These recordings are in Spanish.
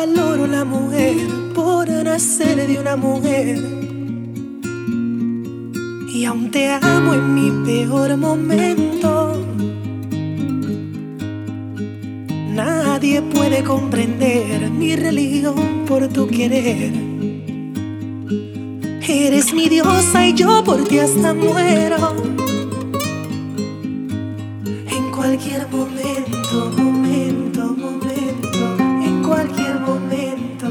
valoro la mujer por nacer de una mujer. Y aún te amo en mi peor momento. Nadie puede comprender mi religión por tu querer. Eres mi diosa y yo por ti hasta muero. En cualquier momento, en cualquier momento.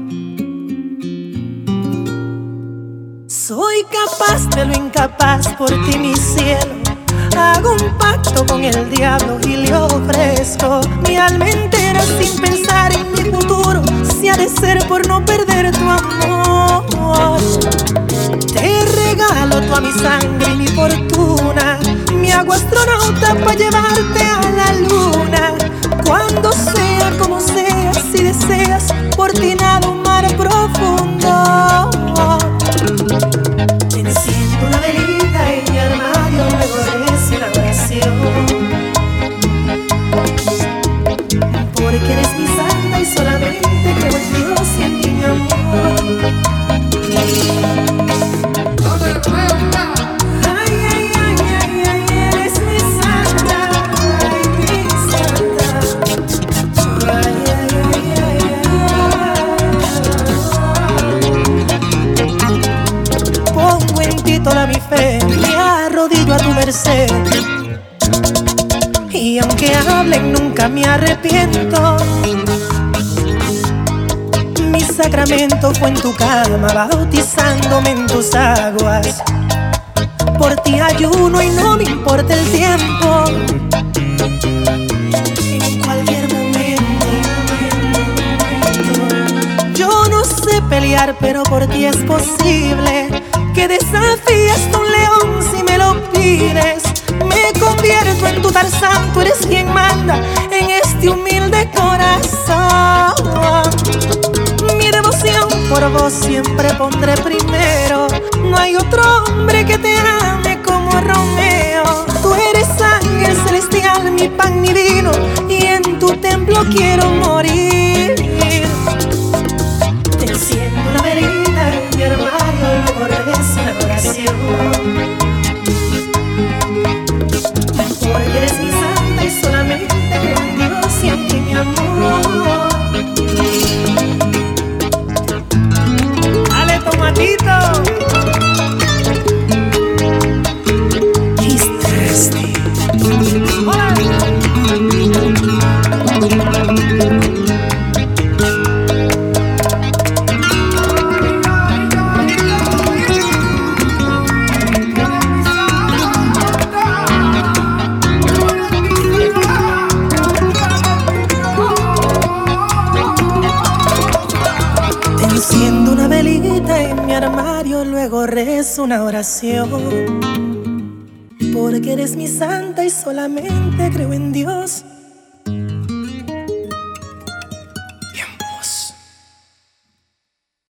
Soy capaz de lo incapaz por ti, mi cielo. Hago un pacto con el diablo y le ofrezco mi alma entera sin pensar en mi futuro, si ha de ser por no perder tu amor. Te regalo toda mi sangre y mi fortuna, mi hago astronauta para llevarte a la luna. Cuando sea como sea, si deseas, por ti nado un mar profundo. Te enciendo una velita en mi armario, luego rezo una oración. Porque eres mi santa y solamente creo en Dios y en ti, mi amor. Toda mi fe, me arrodillo a tu merced. Y aunque hablen nunca me arrepiento. Mi sacramento fue en tu cama, bautizándome en tus aguas. Por ti ayuno y no me importa el tiempo. En cualquier momento. Yo no sé pelear, pero por ti es posible que desafíes a un león si me lo pides. Me convierto en tu Tarzán, tú eres quien manda en este humilde corazón. Mi devoción por vos siempre pondré primero. No hay otro hombre que te ame como Romeo. Tú eres ángel celestial, mi pan, mi vino, y en tu templo quiero morir. Te enciendo una velita en mi armario, luego rezo una oración. Porque eres mi santa y solamente creo en Dios y en ti, mi amor. Dale, tomatito. He's thirsty. Enciendo una velita en mi armario, luego rezo una oración. Porque eres mi santa y solamente creo en Dios